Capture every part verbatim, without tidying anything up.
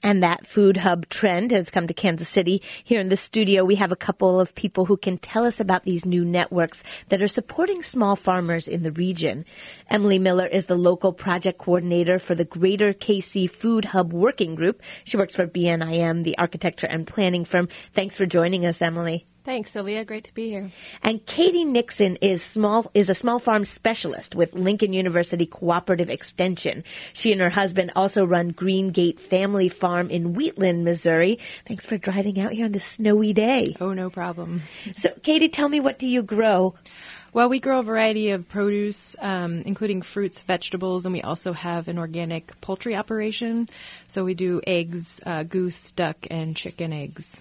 And that food hub trend has come to Kansas City. Here in the studio, we have a couple of people who can tell us about these new networks that are supporting small farmers in the region. Emily Miller is the local project coordinator for the Greater K C Food Hub Working Group. She works for B N I M, the architecture and planning firm. Thanks for joining us, Emily. Thanks, Sylvia. Great to be here. And Katie Nixon is small is a small farm specialist with Lincoln University Cooperative Extension. She and her husband also run Green Gate Family Farm in Wheatland, Missouri. Thanks for driving out here on this snowy day. Oh, no problem. So, Katie, tell me, what do you grow? Well, we grow a variety of produce, um, including fruits, vegetables, and we also have an organic poultry operation. So we do eggs, uh, goose, duck, and chicken eggs.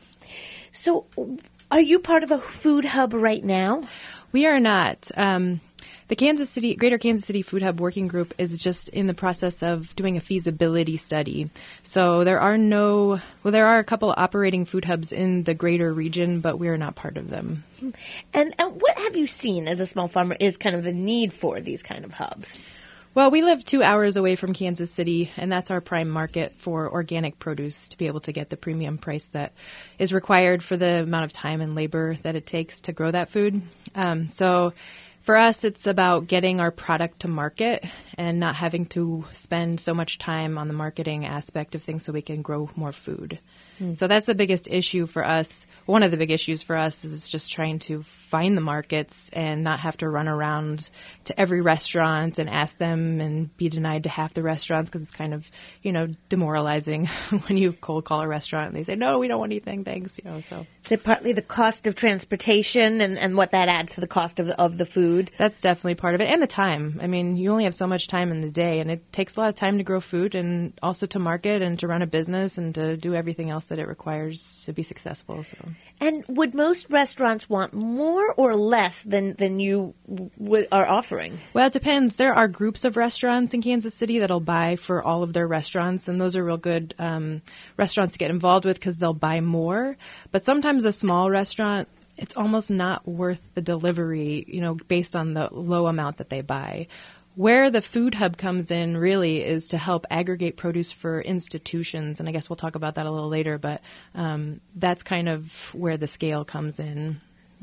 So are you part of a food hub right now? We are not. Um, the Kansas City, Greater Kansas City Food Hub Working Group is just in the process of doing a feasibility study. So there are no, well, there are a couple of operating food hubs in the greater region, but we are not part of them. And, and what have you seen as a small farmer is kind of the need for these kind of hubs? Well, we live two hours away from Kansas City, and that's our prime market for organic produce to be able to get the premium price that is required for the amount of time and labor that it takes to grow that food. Um, so for us, it's about getting our product to market and not having to spend so much time on the marketing aspect of things so we can grow more food. Mm. So that's the biggest issue for us. One of the big issues for us is just trying to find the markets and not have to run around to every restaurant and ask them and be denied to half the restaurants, because it's kind of, you know, demoralizing when you cold call a restaurant and they say, no, we don't want anything, thanks. You know, so. Is it partly the cost of transportation and, and what that adds to the cost of the, of the food? That's definitely part of it. And the time. I mean, you only have so much time in the day, and it takes a lot of time to grow food and also to market and to run a business and to do everything else that it requires to be successful. So. And would most restaurants want more or less than, than you w- are offering? Well, it depends. There are groups of restaurants in Kansas City that'll buy for all of their restaurants, and those are real good um, restaurants to get involved with because they'll buy more. But sometimes a small restaurant, it's almost not worth the delivery, you know, based on the low amount that they buy. Where the food hub comes in really is to help aggregate produce for institutions, and I guess we'll talk about that a little later, but um, that's kind of where the scale comes in.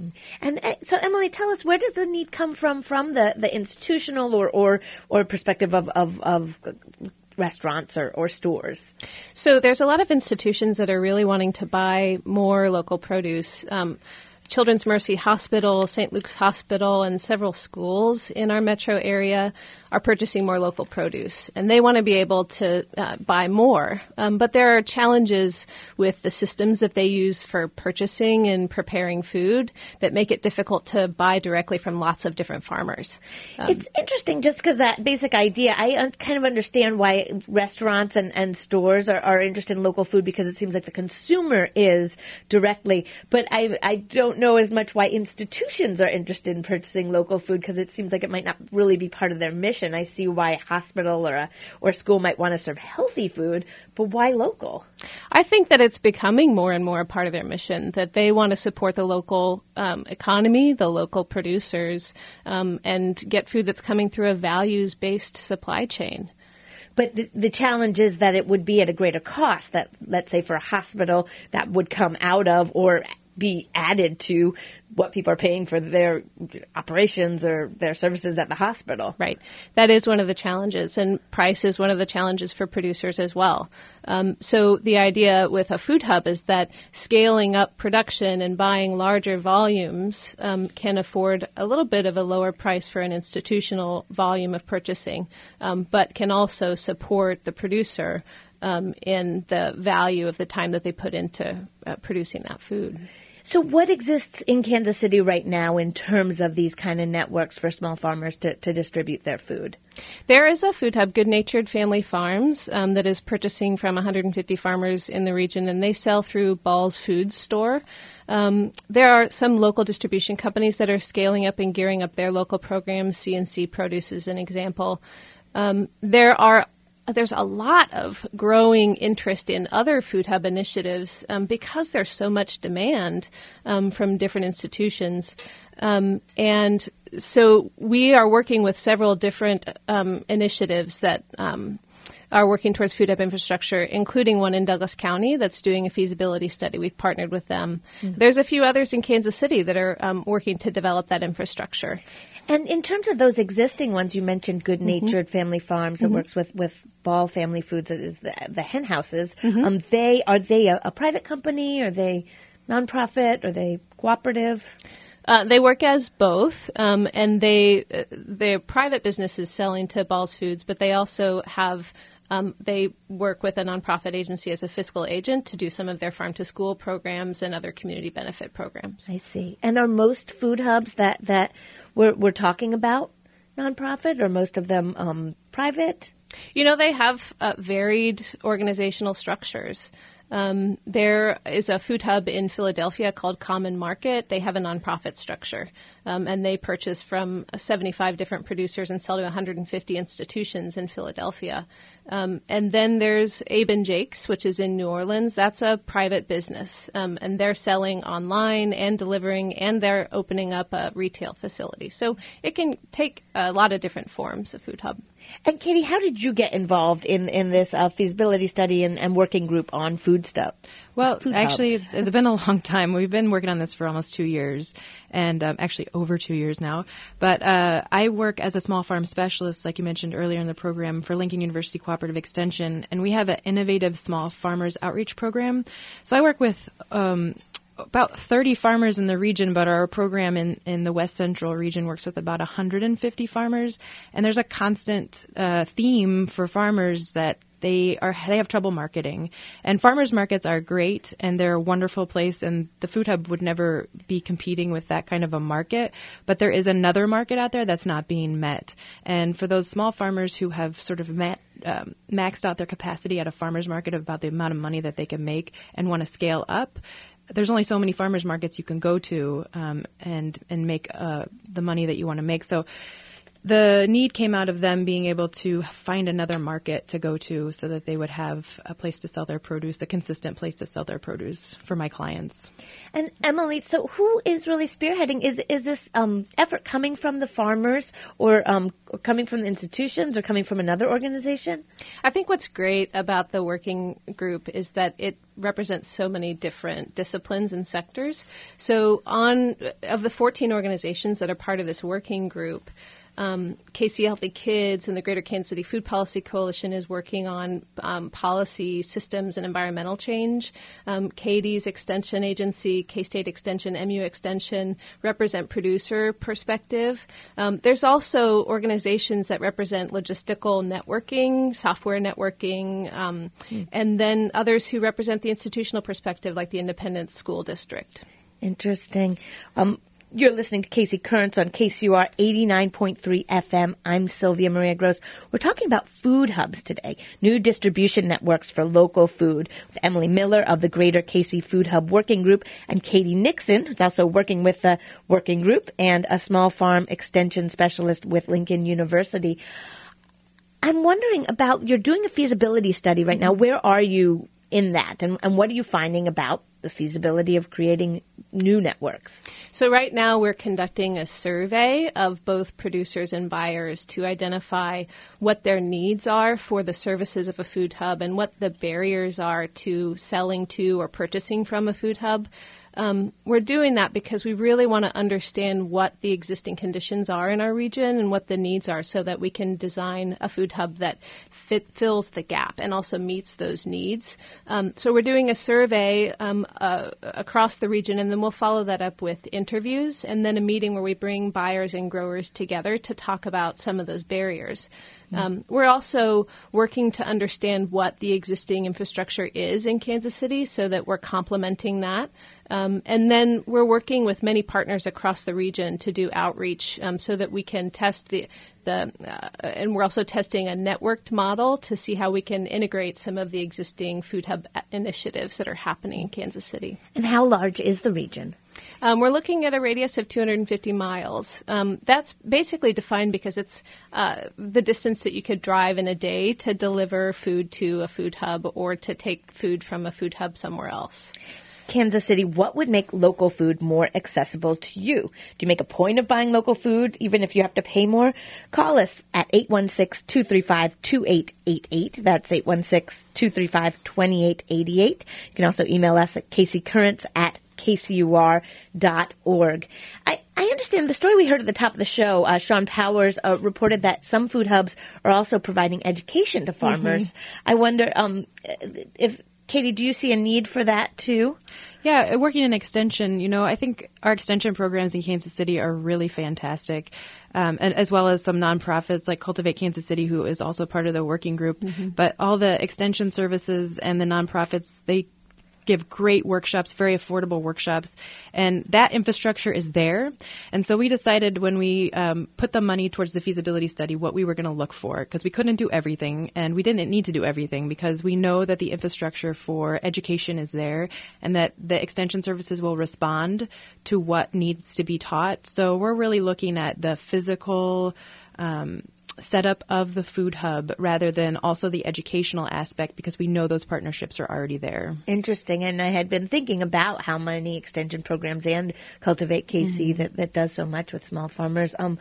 And uh, so, Emily, tell us, where does the need come from, from the, the institutional or, or, or perspective of, of, of restaurants or, or stores? So there's a lot of institutions that are really wanting to buy more local produce. Um, Children's Mercy Hospital, Saint Luke's Hospital, and several schools in our metro area are purchasing more local produce, and they want to be able to uh, buy more. Um, but there are challenges with the systems that they use for purchasing and preparing food that make it difficult to buy directly from lots of different farmers. Um, it's interesting just because that basic idea, I un- kind of understand why restaurants and, and stores are, are interested in local food, because it seems like the consumer is directly, but I, I don't know as much why institutions are interested in purchasing local food, because it seems like it might not really be part of their mission. I see why a hospital or a or a school might want to serve healthy food, but why local? I think that it's becoming more and more a part of their mission, that they want to support the local um, economy, the local producers, um, and get food that's coming through a values-based supply chain. But the, the challenge is that it would be at a greater cost, that, let's say, for a hospital, that would come out of or be added to what people are paying for their operations or their services at the hospital. Right. That is one of the challenges, and price is one of the challenges for producers as well. Um, so the idea with a food hub is that scaling up production and buying larger volumes um, can afford a little bit of a lower price for an institutional volume of purchasing, um, but can also support the producer um, in the value of the time that they put into uh, producing that food. So what exists in Kansas City right now in terms of these kind of networks for small farmers to, to distribute their food? There is a food hub, Good Natured Family Farms, um, that is purchasing from one hundred fifty farmers in the region, and they sell through Ball's Food Store. Um, there are some local distribution companies that are scaling up and gearing up their local programs. C and C Produce is an example. Um, there are There's a lot of growing interest in other food hub initiatives um, because there's so much demand um, from different institutions. Um, and so we are working with several different um, initiatives that um, are working towards food hub infrastructure, including one in Douglas County that's doing a feasibility study. We've partnered with them. Mm-hmm. There's a few others in Kansas City that are um, working to develop that infrastructure. And in terms of those existing ones, you mentioned Good Natured mm-hmm. Family Farms that mm-hmm. works with, with Ball Family Foods, that is the, the hen houses. Mm-hmm. Um, they are they a, a private company? Are they nonprofit? Are they cooperative? Uh, they work as both, um, and they uh, their private business is selling to Ball's Foods, but they also have um, they work with a nonprofit agency as a fiscal agent to do some of their farm to school programs and other community benefit programs. I see. And are most food hubs that that we're we're talking about nonprofit, or most of them um, private? You know, they have uh, varied organizational structures. Um, there is a food hub in Philadelphia called Common Market. They have a nonprofit structure, um, and they purchase from seventy-five different producers and sell to one hundred fifty institutions in Philadelphia. Um, and then there's Abe and Jake's, which is in New Orleans. That's a private business, um, and they're selling online and delivering, and they're opening up a retail facility. So it can take a lot of different forms of food hub. And Katie, how did you get involved in, in this uh, feasibility study and, and working group on food stuff? Well, actually, it's, it's been a long time. We've been working on this for almost two years, and um, actually over two years now. But uh, I work as a small farm specialist, like you mentioned earlier in the program, for Lincoln University Cooperative Extension, and we have an innovative small farmers outreach program. So I work with um, about thirty farmers in the region, but our program in, in the West Central region works with about one hundred fifty farmers, and there's a constant uh, theme for farmers that They are they have trouble marketing. And farmers markets are great, and they're a wonderful place, and the Food Hub would never be competing with that kind of a market. But there is another market out there that's not being met. And for those small farmers who have sort of met, um, maxed out their capacity at a farmer's market about the amount of money that they can make and want to scale up, there's only so many farmers markets you can go to um, and, and make uh, the money that you want to make. So the need came out of them being able to find another market to go to so that they would have a place to sell their produce, a consistent place to sell their produce for my clients. And Emily, so who is really spearheading? Is is this um, effort coming from the farmers or, um, or coming from the institutions or coming from another organization? I think what's great about the working group is that it represents so many different disciplines and sectors. So on of the fourteen organizations that are part of this working group, Um, K C Healthy Kids and the Greater Kansas City Food Policy Coalition is working on um, policy systems and environmental change. Um, Katie's Extension Agency, K-State Extension, M U Extension represent producer perspective. Um, there's also organizations that represent logistical networking, software networking, um, mm. and then others who represent the institutional perspective, like the Independent School District. Interesting. Um, You're listening to Casey Currents on K C U R eighty-nine point three F M. I'm Sylvia Maria Gross. We're talking about food hubs today, new distribution networks for local food, with Emily Miller of the Greater K C Food Hub Working Group and Katie Nixon, who's also working with the working group and a small farm extension specialist with Lincoln University. I'm wondering about, you're doing a feasibility study right now. Where are you in that, and, and what are you finding about the feasibility of creating new networks? So right now we're conducting a survey of both producers and buyers to identify what their needs are for the services of a food hub and what the barriers are to selling to or purchasing from a food hub. Um, we're doing that because we really want to understand what the existing conditions are in our region and what the needs are so that we can design a food hub that fit, fills the gap and also meets those needs. Um, so we're doing a survey um, uh, across the region, and then we'll follow that up with interviews and then a meeting where we bring buyers and growers together to talk about some of those barriers. Um, we're also working to understand what the existing infrastructure is in Kansas City so that we're complementing that. Um, and then we're working with many partners across the region to do outreach um, so that we can test the, the uh, and we're also testing a networked model to see how we can integrate some of the existing food hub initiatives that are happening in Kansas City. And how large is the region? Um, we're looking at a radius of two hundred fifty miles. Um, that's basically defined because it's uh, the distance that you could drive in a day to deliver food to a food hub or to take food from a food hub somewhere else. Kansas City, what would make local food more accessible to you? Do you make a point of buying local food, even if you have to pay more? Call us at eight one six, two three five, two eight eight eight. That's eight one six, two three five, two eight eight eight. You can also email us at kccurrents at k c u r dot org. I, I understand the story we heard at the top of the show. Uh, Sean Powers uh, reported that some food hubs are also providing education to farmers. Mm-hmm. I wonder um, if, Katie, do you see a need for that too? Yeah, working in extension, you know, I think our extension programs in Kansas City are really fantastic, um, and as well as some nonprofits like Cultivate Kansas City, who is also part of the working group. Mm-hmm. But all the extension services and the nonprofits, they give great workshops, very affordable workshops, and that infrastructure is there. And so we decided when we um, put the money towards the feasibility study what we were going to look for, because we couldn't do everything, and we didn't need to do everything because we know that the infrastructure for education is there and that the extension services will respond to what needs to be taught. So we're really looking at the physical um setup of the food hub rather than also the educational aspect, because we know those partnerships are already there. Interesting. And I had been thinking about how many extension programs and Cultivate K C mm-hmm. that, that does so much with small farmers. Um,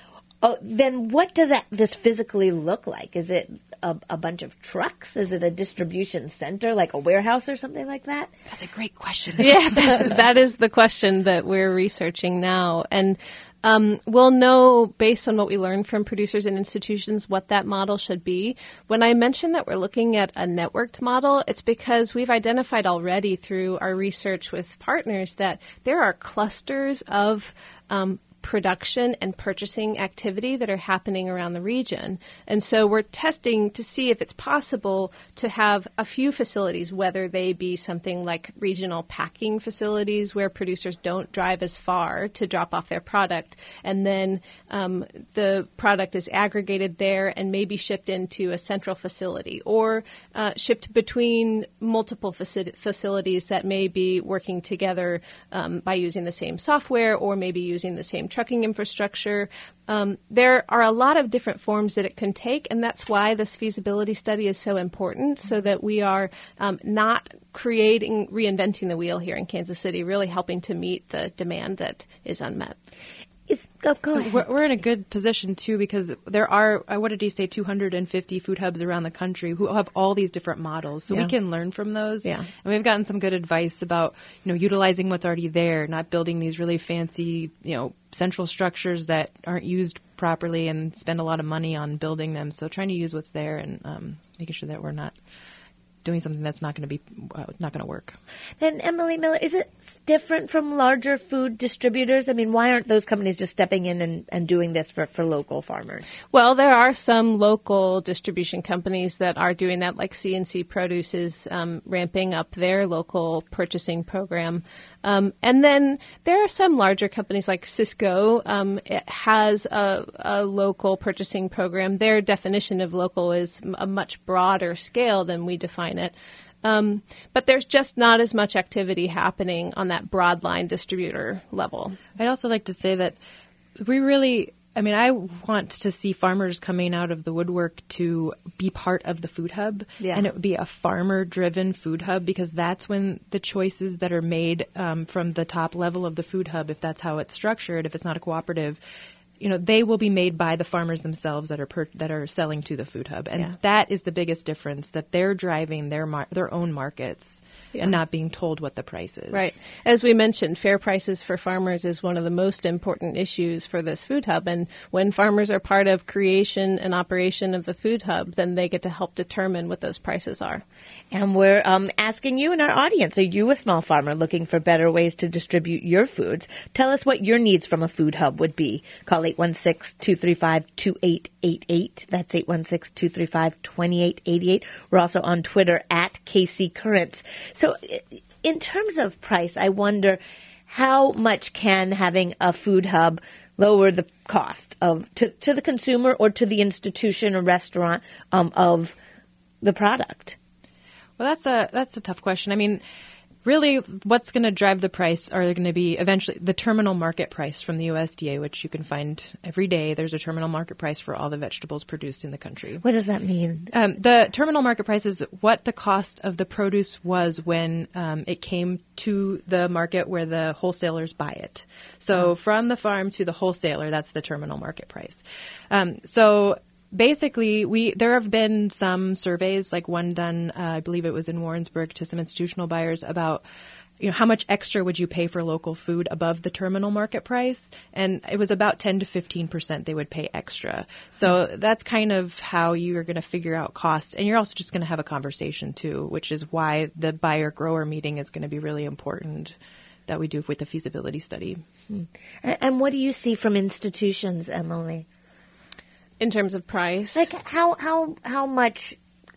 oh, then what does that, this physically look like? Is it a, a bunch of trucks? Is it a distribution center, like a warehouse or something like that? That's a great question. Yeah, that's, that is the question that we're researching now. And Um, we'll know, based on what we learn from producers and institutions, what that model should be. When I mentioned that we're looking at a networked model, it's because we've identified already through our research with partners that there are clusters of um, production and purchasing activity that are happening around the region. And so we're testing to see if it's possible to have a few facilities, whether they be something like regional packing facilities where producers don't drive as far to drop off their product, and then um, the product is aggregated there and maybe shipped into a central facility, or uh, shipped between multiple faci- facilities that may be working together um, by using the same software or maybe using the same trucking infrastructure. Um, there are a lot of different forms that it can take, and that's why this feasibility study is so important, so that we are um, not creating, reinventing the wheel here in Kansas City, really helping to meet the demand that is unmet. Is, go, go ahead. We're, we're in a good position, too, because there are, what did he say, two hundred fifty food hubs around the country who have all these different models. So yeah. we can learn from those. Yeah. And we've gotten some good advice about, you know, utilizing what's already there, not building these really fancy, you know, central structures that aren't used properly and spend a lot of money on building them. So trying to use what's there and um, making sure that we're not doing something that's not going to be uh, not going to work. Then, Emily Miller, is it different from larger food distributors? I mean, why aren't those companies just stepping in and, and doing this for, for local farmers? Well, there are some local distribution companies that are doing that, like C and C Produce is um, ramping up their local purchasing program. Um, and then there are some larger companies like Cisco. Um, it has a, a local purchasing program. Their definition of local is a much broader scale than we define it. Um, but there's just not as much activity happening on that broad line distributor level. I'd also like to say that we really, I mean, I want to see farmers coming out of the woodwork to be part of the food hub, yeah. and it would be a farmer-driven food hub, because that's when the choices that are made um, from the top level of the food hub, if that's how it's structured, if it's not a cooperative, you know, they will be made by the farmers themselves that are per, that are selling to the food hub, and yeah. that is the biggest difference, that they're driving their mar- their own markets yeah. and not being told what the price is. Right. As we mentioned, fair prices for farmers is one of the most important issues for this food hub, and when farmers are part of creation and operation of the food hub, then they get to help determine what those prices are. And we're um, asking you in our audience, are you a small farmer looking for better ways to distribute your foods? Tell us what your needs from a food hub would be. Call eight one six, two three five, two eight eight eight. That's eight one six, two three five, two eight eight eight. We're also on Twitter at K C Currents. So in terms of price, I wonder how much can having a food hub lower the cost of to, to the consumer or to the institution or restaurant um, of the product? Well, that's a that's a tough question. I mean, really, what's going to drive the price are going to be eventually the terminal market price from the U S D A, which you can find every day. There's a terminal market price for all the vegetables produced in the country. What does that mean? Um, the terminal market price is what the cost of the produce was when um, it came to the market where the wholesalers buy it. So oh. from the farm to the wholesaler, that's the terminal market price. Um, so Basically, we there have been some surveys, like one done, uh, I believe it was in Warrensburg, to some institutional buyers about, you know, how much extra would you pay for local food above the terminal market price? And it was about ten to fifteen percent they would pay extra. So that's kind of how you're going to figure out costs. And you're also just going to have a conversation, too, which is why the buyer-grower meeting is going to be really important that we do with the feasibility study. Hmm. And what do you see from institutions, Emily? In terms of price? Like how how how much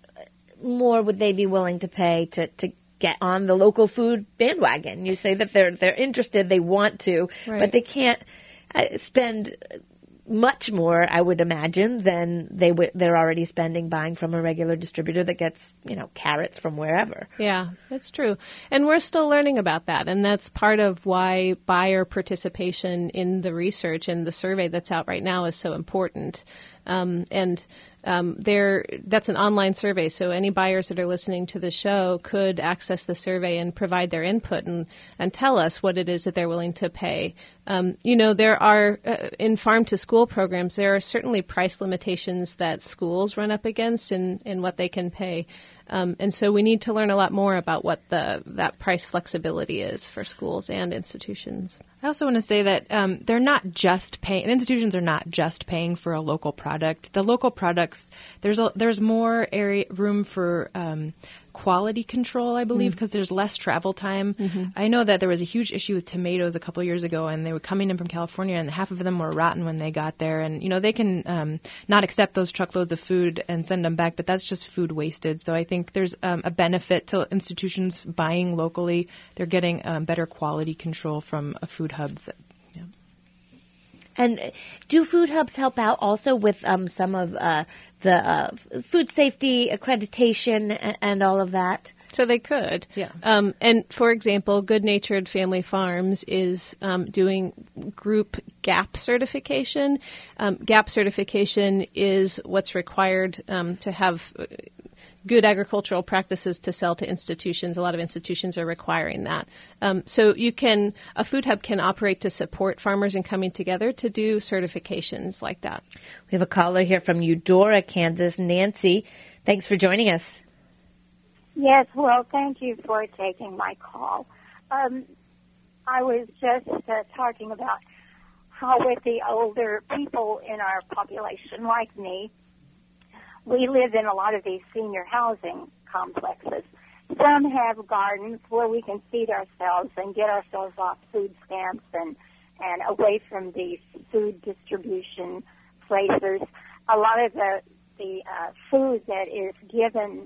more would they be willing to pay to, to get on the local food bandwagon? You say that they're they're interested, they want to, right. but they can't uh, spend much more, I would imagine, than they w- they're already spending buying from a regular distributor that gets, you know, carrots from wherever. Yeah, that's true. And we're still learning about that. And that's part of why buyer participation in the research and the survey that's out right now is so important. Um, and um, there, that's an online survey, so any buyers that are listening to the show could access the survey and provide their input and, and tell us what it is that they're willing to pay. Um, you know, there are, uh, in farm-to-school programs, there are certainly price limitations that schools run up against in, in what they can pay. Um, and so we need to learn a lot more about what the that price flexibility is for schools and institutions. I also want to say that um, they're not just paying. Institutions are not just paying for a local product. The local products, there's a, there's more area room for um, quality control, I believe, because mm. there's less travel time. Mm-hmm. I know that there was a huge issue with tomatoes a couple years ago, and they were coming in from California, and half of them were rotten when they got there. And you know they can um, not accept those truckloads of food and send them back, but that's just food wasted. So I think there's um, a benefit to institutions buying locally. They're getting um, better quality control from a food hub. That, yeah. And do food hubs help out also with um, some of uh, the uh, food safety accreditation and, and all of that? So they could. Yeah. Um, and, for example, Good Natured Family Farms is um, doing group GAP certification. Um, GAP certification is what's required um, to have good agricultural practices to sell to institutions. A lot of institutions are requiring that. Um, so you can, a food hub can operate to support farmers in coming together to do certifications like that. We have a caller here from Eudora, Kansas. Nancy, thanks for joining us. Yes, well, thank you for taking my call. Um, I was just uh, talking about how with the older people in our population, like me, we live in a lot of these senior housing complexes. Some have gardens where we can feed ourselves and get ourselves off food stamps and, and away from these food distribution places. A lot of the, the uh, food that is given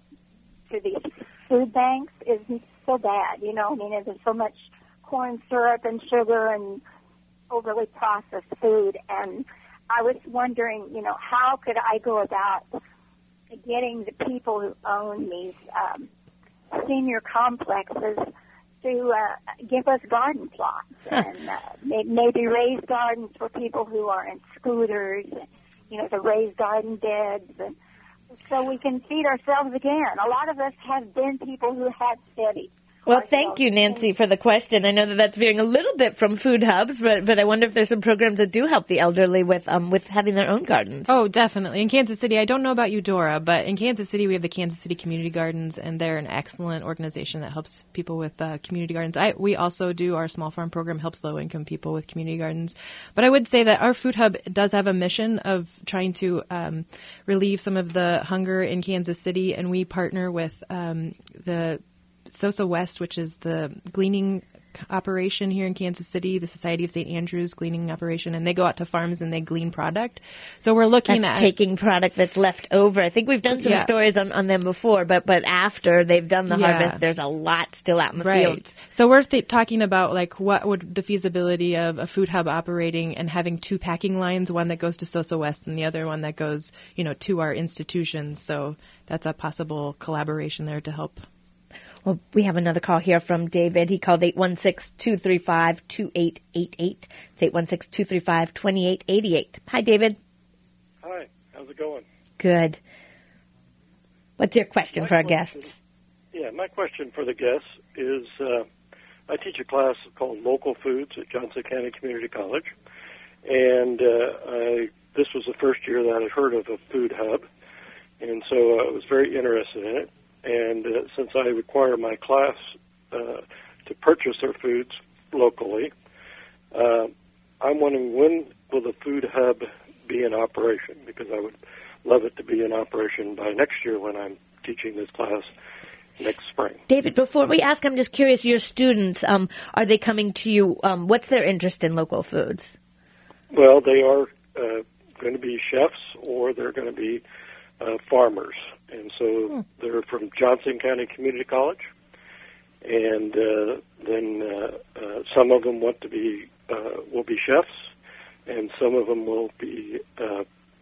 to these food banks is so bad, you know. I mean, there's so much corn syrup and sugar and overly processed food, and I was wondering, you know, how could I go about getting the people who own these um, senior complexes to uh, give us garden plots and uh, maybe raise gardens for people who are in scooters, you know, the raised garden beds, and so we can feed ourselves again. A lot of us have been people who have steady. Well, thank you, Nancy, for the question. I know that that's veering a little bit from food hubs, but but I wonder if there's some programs that do help the elderly with um with having their own gardens. Oh, definitely. In Kansas City, I don't know about Eudora, but in Kansas City, we have the Kansas City Community Gardens, and they're an excellent organization that helps people with uh, community gardens. I, we also do our small farm program, helps low-income people with community gardens. But I would say that our food hub does have a mission of trying to um, relieve some of the hunger in Kansas City, and we partner with um, the Sosa West, which is the gleaning operation here in Kansas City, the Society of Saint Andrews gleaning operation, and they go out to farms and they glean product. So we're looking that's at taking product that's left over. I think we've done some yeah. stories on, on them before, but but after they've done the yeah. harvest, there's a lot still out in the right. fields. So we're th- talking about like what would the feasibility of a food hub operating and having two packing lines, one that goes to Sosa West and the other one that goes, you know, to our institutions. So that's a possible collaboration there to help. Well, we have another call here from David. He called eight one six, two three five, two eight eight eight. It's eight one six, two three five, two eight eight eight. Hi, David. Hi. How's it going? Good. What's your question my for our question, guests? Yeah, my question for the guests is uh, I teach a class called Local Foods at Johnson County Community College, and uh, I, this was the first year that I heard of a food hub, and so I was very interested in it. And uh, since I require my class uh, to purchase their foods locally, uh, I'm wondering when will the food hub be in operation? Because I would love it to be in operation by next year when I'm teaching this class next spring. David, before we ask, I'm just curious, your students, um, are they coming to you? Um, what's their interest in local foods? Well, they are uh, going to be chefs or they're going to be uh, farmers. And so hmm. they're from Johnson County Community College. And uh, then uh, uh, some of them want to be, uh, will be chefs, and some of them will be uh,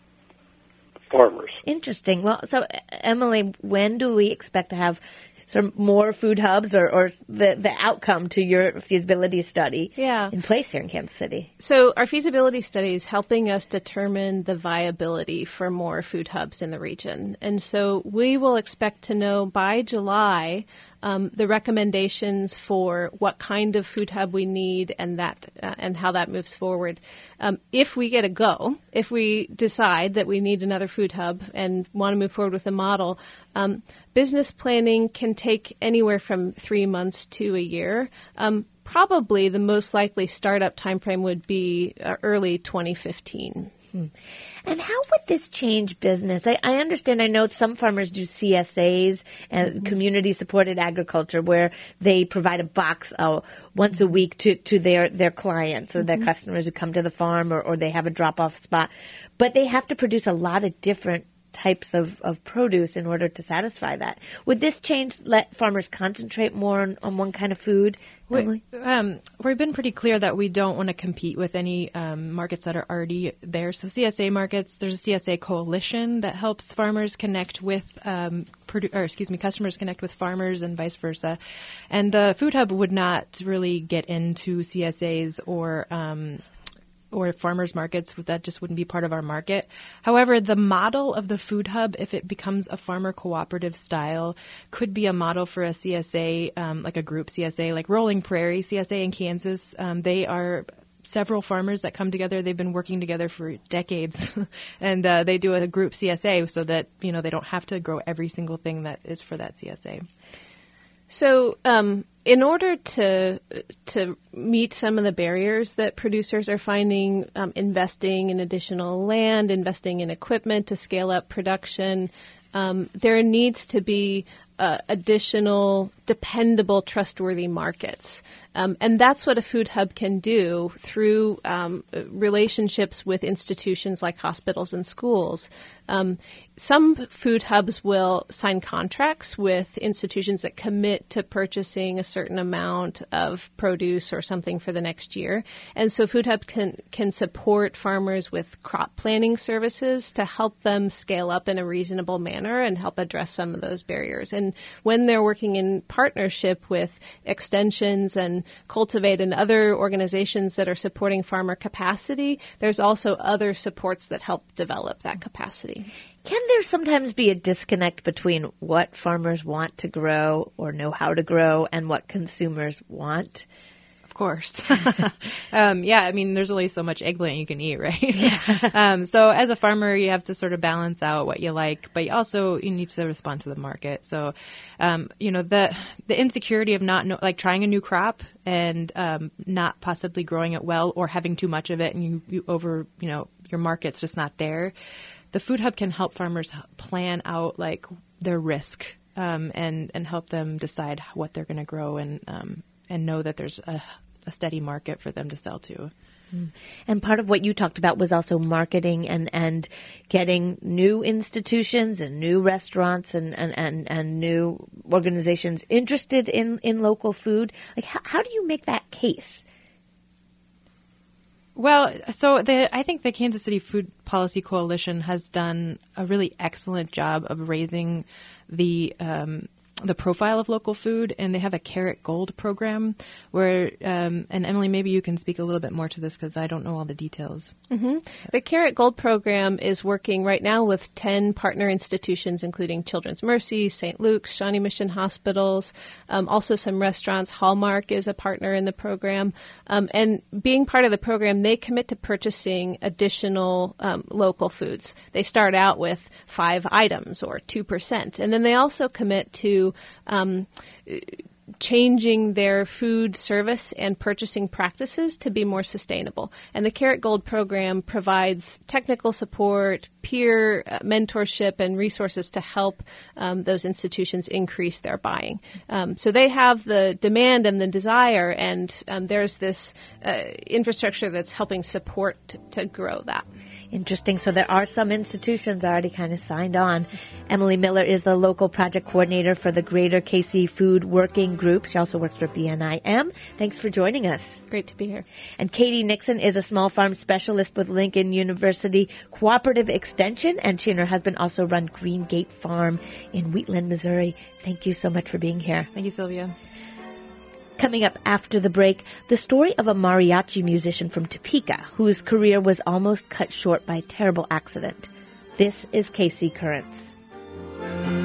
farmers. Interesting. Well, so Emily, when do we expect to have sort of more food hubs or, or the, the outcome to your feasibility study yeah. in place here in Kansas City? So our feasibility study is helping us determine the viability for more food hubs in the region. And so we will expect to know by July Um, the recommendations for what kind of food hub we need and that uh, and how that moves forward. Um, if we get a go, if we decide that we need another food hub and want to move forward with a model, um, business planning can take anywhere from three months to a year. Um, probably the most likely startup timeframe would be uh, early twenty fifteen. Hmm. And how would this change business? I, I understand, I know some farmers do C S As and mm-hmm. community-supported agriculture where they provide a box uh, once a week to, to their, their clients or mm-hmm. their customers who come to the farm or, or they have a drop-off spot. But they have to produce a lot of different types of, of produce in order to satisfy that. Would this change let farmers concentrate more on, on one kind of food? We, um, we've been pretty clear that we don't want to compete with any um, markets that are already there. So C S A markets, there's a C S A coalition that helps farmers connect with, um, produ- or excuse me, customers connect with farmers and vice versa. And the Food Hub would not really get into C S As or um, or farmers markets. That just wouldn't be part of our market. However, the model of the Food Hub, if it becomes a farmer cooperative style, could be a model for a C S A, um, like a group C S A, like Rolling Prairie C S A in Kansas. Um, they are several farmers that come together. They've been working together for decades, and uh, they do a group C S A so that, you know, they don't have to grow every single thing that is for that C S A. So, um, in order to to meet some of the barriers that producers are finding, um, investing in additional land, investing in equipment to scale up production, um, there needs to be uh, additional dependable, trustworthy markets. Um, and that's what a food hub can do through um, relationships with institutions like hospitals and schools. Um, some food hubs will sign contracts with institutions that commit to purchasing a certain amount of produce or something for the next year. And so food hubs can, can support farmers with crop planning services to help them scale up in a reasonable manner and help address some of those barriers. And when they're working in partnership with extensions and Cultivate and other organizations that are supporting farmer capacity, there's also other supports that help develop that capacity. Can there sometimes be a disconnect between what farmers want to grow or know how to grow and what consumers want? Of course. um, yeah, I mean, there's only so much eggplant you can eat, right? Yeah. um, so as a farmer, you have to sort of balance out what you like, but you also you need to respond to the market. So, um, you know, the the insecurity of not know, like trying a new crop and um, not possibly growing it well or having too much of it and you, you over, you know, your market's just not there. The Food Hub can help farmers plan out like their risk um, and and help them decide what they're going to grow and um, and know that there's a, a steady market for them to sell to. And part of what you talked about was also marketing and, and getting new institutions and new restaurants and, and, and, and new organizations interested in, in local food. Like, how, how do you make that case? Well, so the, I think the Kansas City Food Policy Coalition has done a really excellent job of raising the um, the profile of local food, and they have a Carrot Gold program where, um, and Emily, maybe you can speak a little bit more to this because I don't know all the details. Mm-hmm. The Carrot Gold program is working right now with ten partner institutions, including Children's Mercy, Saint Luke's, Shawnee Mission Hospitals, um, also some restaurants. Hallmark is a partner in the program. Um, and being part of the program, they commit to purchasing additional um, local foods. They start out with five items or two percent. And then they also commit to Um, changing their food service and purchasing practices to be more sustainable. And the Carrot Gold program provides technical support, peer uh, mentorship, and resources to help um, those institutions increase their buying. Um, so they have the demand and the desire, and um, there's this uh, infrastructure that's helping support t- to grow that. Interesting. So there are some institutions already kind of signed on. Emily Miller is the local project coordinator for the Greater K C Food Working Group. She also works for B N I M. Thanks for joining us. Great to be here. And Katie Nixon is a small farm specialist with Lincoln University Cooperative Extension, and she and her husband also run Green Gate Farm in Wheatland, Missouri. Thank you so much for being here. Thank you, Sylvia. Coming up after the break, the story of a mariachi musician from Topeka whose career was almost cut short by a terrible accident. This is K C Currents.